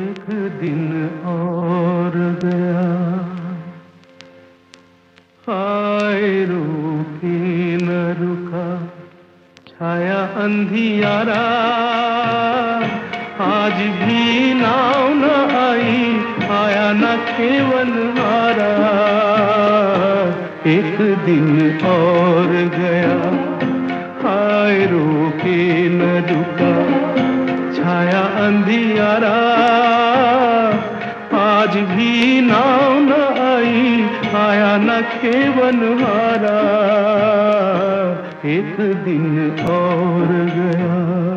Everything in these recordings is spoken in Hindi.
एक दिन और गया, हाय रूठी न रुका छाया अंधियारा, आज भी नाव न आई, आया न केवल हारा। एक दिन और गया, हाय रूठी न रुका छाया अंधियारा, आज भी नाव न आई, आया न केवल हारा। एक दिन और गया।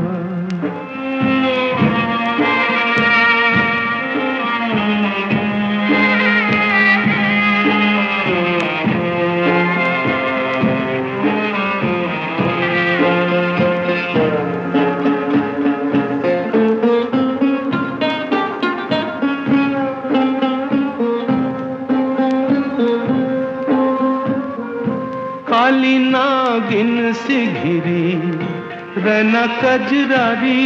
काली नागिन से घिरी रैना कजरारी,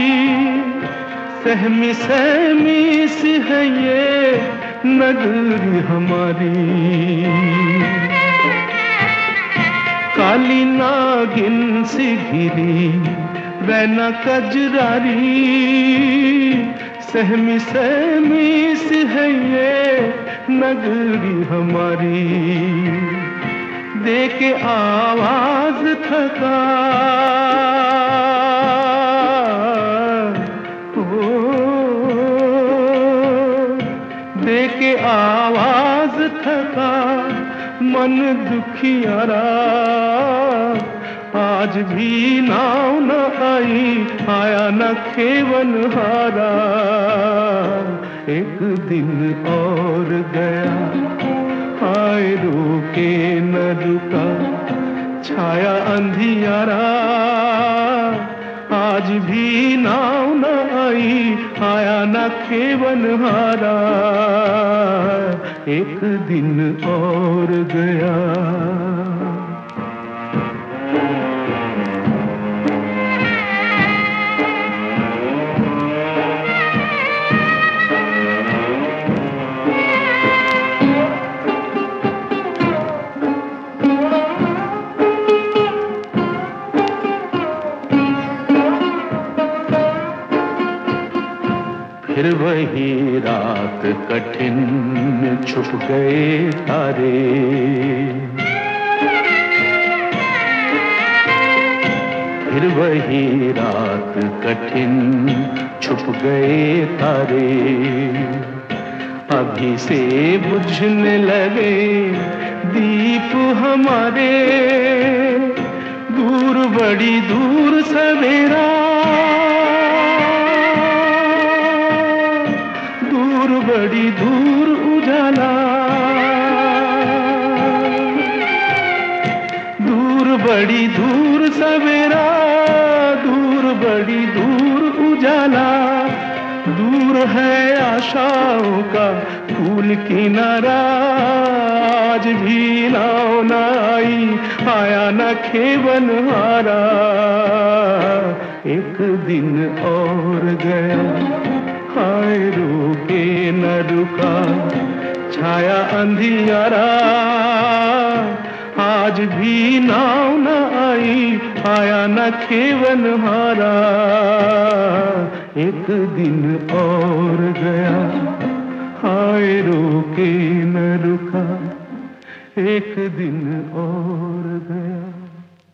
सहमी सहमी सी है ये नगरी हमारी। काली नागिन से घिरी रैना कजरारी, सहमी सहमी सी है ये नगरी हमारी। दे के आवाज थका, दे के आवाज थका मन दुखियारा, आज भी नाव न आई, आया न केवल हारा। एक दिन और गया, हाय रुके न रुका छाया अंधियारा, आज भी नाव न आई, आया न केवल हारा। एक दिन और गया। फिर वही रात कठिन छुप गए तारे, फिर वही रात कठिन छुप गए तारे। अभी से बुझने लगे दीप हमारे, दूर बड़ी दूर सवेरा, बड़ी दूर उजाला, दूर बड़ी दूर सवेरा, दूर बड़ी दूर उजाला। दूर है आशाओं का फूल किनारा, आज भी नाव न आई, आया न केवल हारा। एक दिन और गया, हाय रुके न रुका छाया अंधियारा, आज भी नाव न आई, आया न केवल हारा। एक दिन और गया, हाय रुके न रुका एक दिन और गया।